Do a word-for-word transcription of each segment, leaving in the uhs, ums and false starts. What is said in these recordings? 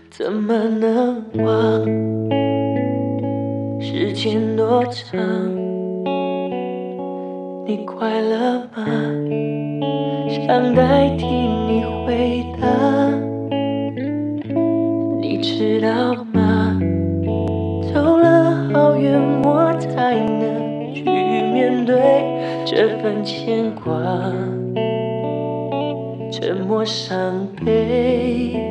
怎么能忘？时间多长？你快乐吗？想代替你回答。你知道吗？走了好远，我才能去面对这份牵挂，沉默伤悲。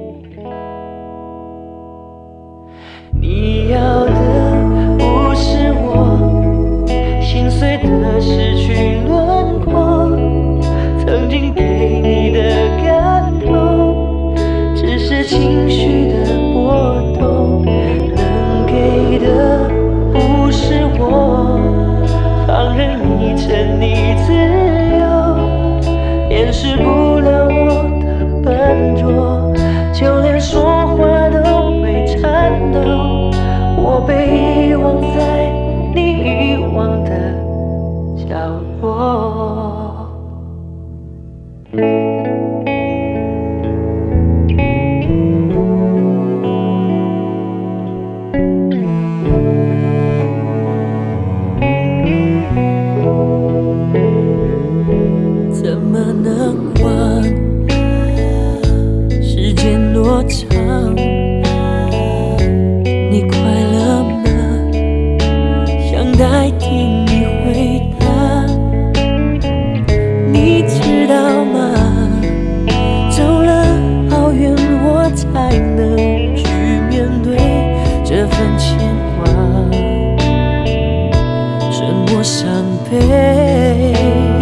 你要的不是我心碎的失去轮廓，曾经给你的感动，只是情绪的波动。能给的不是我放任你沉溺自由，掩饰不了我的笨拙，就连说话都会颤抖。我被遗忘在你遗忘的角落。怎么能忘？时间多长？你快乐吗？想代替你回答。你知道吗？走了好远，我才能去面对这份牵挂，沉默伤悲。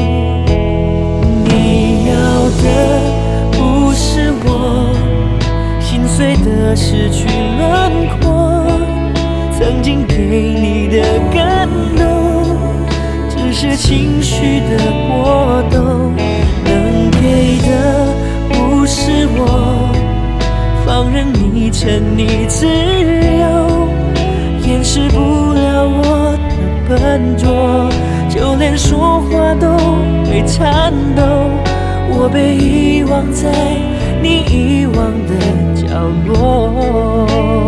你要的不是我心碎的失去轮廓，曾经给你的感动，只是情绪的波动。能给的不是我放任你沉溺自由，掩饰不了我的笨拙，就连说话都会颤抖。我被遗忘在你遗忘的角落。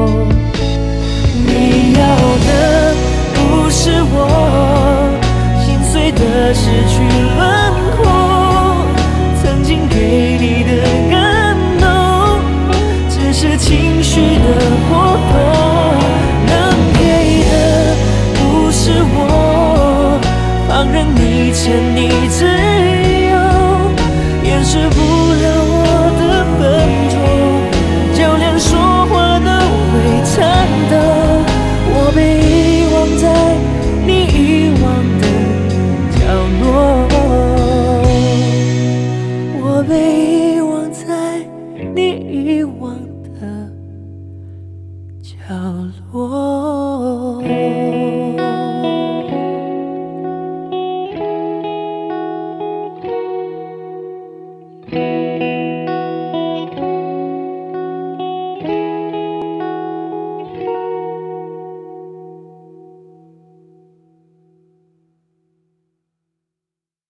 你要的不是我心碎的失去轮廓，曾经给你的感动，只是情绪的波动。能给的不是我放任你沉溺自